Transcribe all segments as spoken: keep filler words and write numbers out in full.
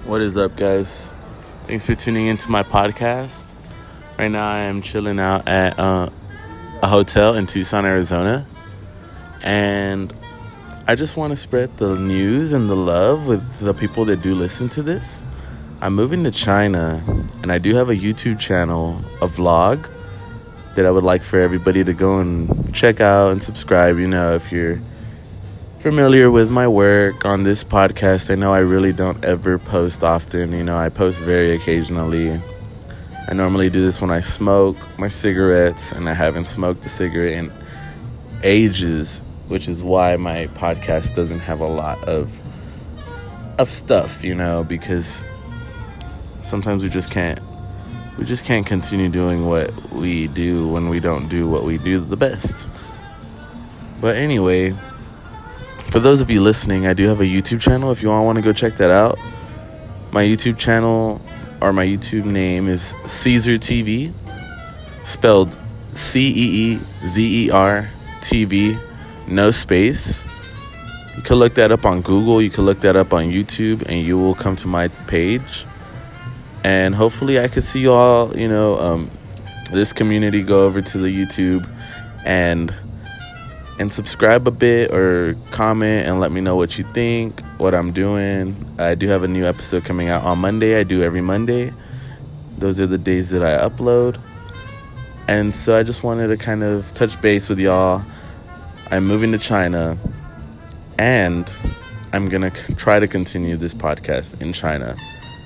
What is up, guys? Thanks for tuning into my podcast. Right now, I am chilling out at uh, a hotel in Tucson, Arizona. And I just want to spread the news and the love with the people that do listen to this. I'm moving to China, and I do have a YouTube channel, a vlog, that I would like for everybody to go and check out and subscribe. You know, if you're familiar with my work on this podcast, I know I really don't ever post often. You know, I post very occasionally. I normally do this when I smoke my cigarettes, and I haven't smoked a cigarette in ages, which is why my podcast doesn't have a lot of of stuff, you know, because sometimes we just can't we just can't continue doing what we do when we don't do what we do the best. But anyway, for those of you listening, I do have a YouTube channel if you all want to go check that out. My YouTube channel, or my YouTube name, is Caesar T V, spelled C E E Z E R T V, no space. You can look that up on Google, you can look that up on YouTube, and you will come to my page. And hopefully I could see you all, you know, um, this community go over to the YouTube and and subscribe a bit or comment and let me know what you think, what I'm doing. I do have a new episode coming out on Monday. I do every Monday. Those are the days that I upload. And so I just wanted to kind of touch base with y'all. I'm moving to China, and I'm going to try to continue this podcast in China.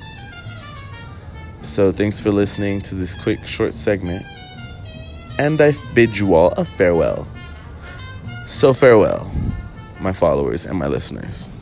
So thanks for listening to this quick, short segment. And I bid you all a farewell. So farewell, my followers and my listeners.